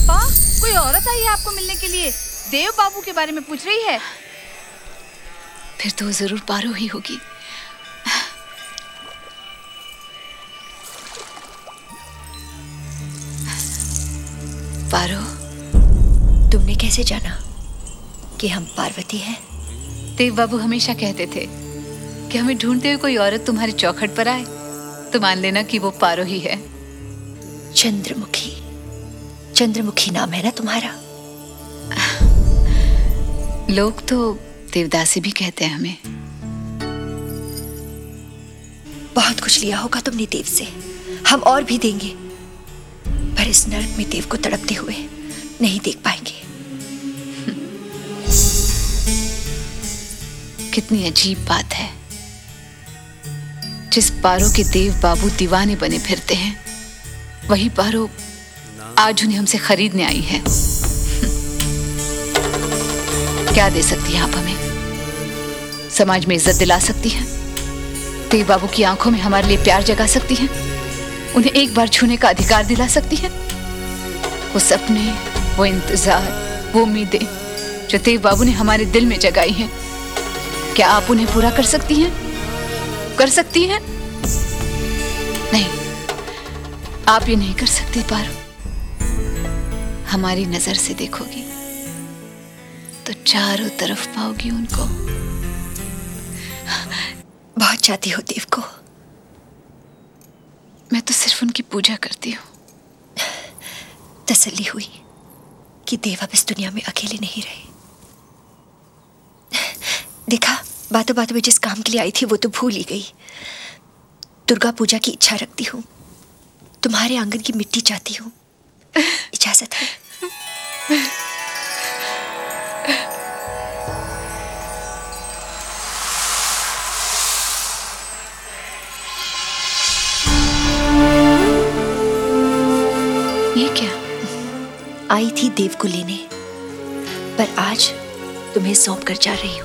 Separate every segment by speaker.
Speaker 1: पापा, कोई औरत आई है आपको मिलने के लिए, देव बाबू के बारे में पूछ रही है।
Speaker 2: फिर तो जरूर पारो ही होगी। पारो,
Speaker 3: तुमने कैसे जाना कि हम पार्वती हैं?
Speaker 2: देव बाबू हमेशा कहते थे कि हमें ढूंढते हुए कोई औरत तुम्हारे चौखट पर आए तो मान लेना कि वो पारो ही है।
Speaker 3: चंद्रमुखी, चंद्रमुखी नाम है ना तुम्हारा?
Speaker 2: लोग तो देवदासी भी कहते हैं हमें।
Speaker 3: बहुत कुछ लिया होगा तुमने देव से, हम और भी देंगे, पर इस नरक में देव को तड़पते हुए नहीं देख पाएंगे।
Speaker 2: कितनी अजीब बात है, जिस पारो के देव बाबू दीवाने बने फिरते हैं, वही पारो आज उन्हें हमसे खरीदने आई है। क्या दे सकती है आप हमें? समाज में इज्जत दिला सकती है, देव बाबू की आंखों में हमारे लिए प्यार जगा सकती है, उन्हें एक बार छूने का अधिकार दिला सकती है। वो सपने, वो इंतजार, वो उम्मीदें जो देव बाबू ने हमारे दिल में जगाई हैं, क्या आप उन्हें पूरा कर सकती हैं? कर सकती हैं? नहीं, आप ये नहीं कर सकती पारो। हमारी नजर से देखोगी तो चारों तरफ पाओगी उनको।
Speaker 3: बहुत चाहती हो देव को?
Speaker 2: मैं तो सिर्फ उनकी पूजा करती हूँ।
Speaker 3: तसल्ली हुई कि देव अब इस दुनिया में अकेले नहीं रहे। देखा, बातों बातों में जिस काम के लिए आई थी वो तो भूल ही गई। दुर्गा पूजा की इच्छा रखती हूँ, तुम्हारे आंगन की मिट्टी चाहती हूँ। इजाजत है?
Speaker 2: ये क्या?
Speaker 3: आई थी देव को लेने, पर आज तुम्हें सौंप कर जा रही हूं।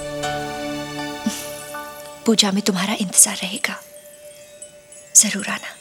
Speaker 3: पूजा में तुम्हारा इंतजार रहेगा, जरूर आना।